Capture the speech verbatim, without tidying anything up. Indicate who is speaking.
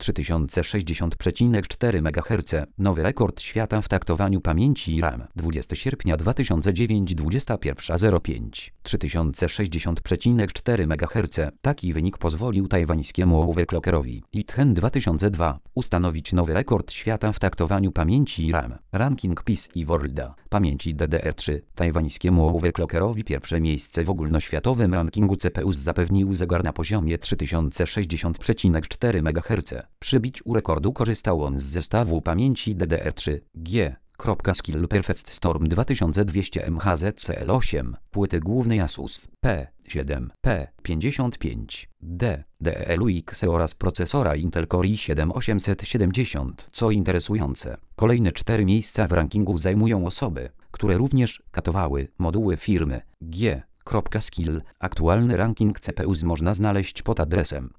Speaker 1: trzy tysiące sześćdziesiąt przecinek cztery megaherca. Nowy rekord świata w taktowaniu pamięci RAM. dwudziestego sierpnia dwa tysiące dziewięć, dwudziesta pierwsza zero pięć. trzy tysiące sześćdziesiąt przecinek cztery megaherca. Taki wynik pozwolił tajwańskiemu overclockerowi Ithen dwa tysiące dwa ustanowić nowy rekord świata w taktowaniu pamięci RAM. Ranking P C I Worlda. Pamięci D D R trzy. Tajwańskiemu overclockerowi pierwsze miejsce w ogólnoświatowym rankingu C P U zapewnił zegar na poziomie trzy tysiące sześćdziesiąt przecinek cztery megaherca. Przy biciu rekordu korzystał on z zestawu pamięci D D R trzy G. Skill Perfect Storm dwa tysiące dwieście M H Z C L osiem, płyty głównej Asus P siedem, P pięćdziesiąt pięć, D, D E L U X oraz procesora Intel Core i siedem osiemset siedemdziesiąt. Co interesujące, kolejne cztery miejsca w rankingu zajmują osoby, które również katowały moduły firmy G. Skill. Aktualny ranking C P U można znaleźć pod adresem